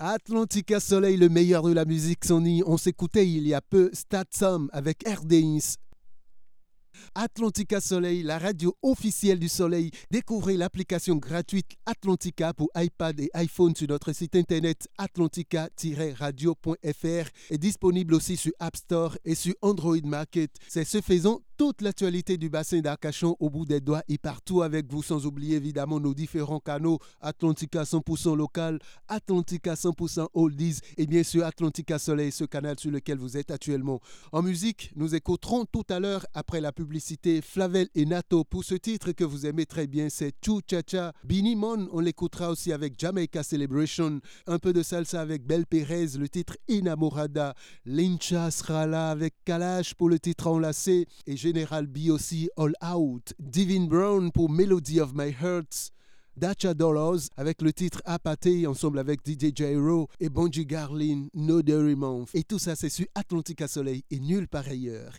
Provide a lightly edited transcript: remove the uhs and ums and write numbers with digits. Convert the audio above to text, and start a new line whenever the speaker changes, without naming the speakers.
Atlantica Soleil, le meilleur de la musique Sony. On s'écoutait il y a peu Statsum avec RDINS. Atlantica Soleil, la radio officielle du Soleil. Découvrez l'application gratuite Atlantica pour iPad et iPhone sur notre site internet atlantica-radio.fr est disponible aussi sur App Store et sur Android Market. C'est ce faisant toute l'actualité du bassin d'Arcachon au bout des doigts et partout avec vous, sans oublier évidemment nos différents canaux Atlantica 100% local, Atlantica 100% oldies et bien sûr Atlantica Soleil, ce canal sur lequel vous êtes actuellement. En musique, nous écouterons tout à l'heure après la publicité Flavel et Nato pour ce titre que vous aimez très bien, c'est Chou Cha Cha. Binnie Mon, on l'écoutera aussi avec Jamaica Celebration, un peu de salsa avec Belle Perez, le titre Inamorada. Lincha sera là avec Kalash pour le titre Enlacé et General B aussi All Out. Divine Brown pour Melody of My Heart. Dacha Dollars avec le titre Apate ensemble avec DJ Jairo et Bonji Garlin, No Dirty Month. Et tout ça c'est sur Atlantica Soleil et nulle part ailleurs.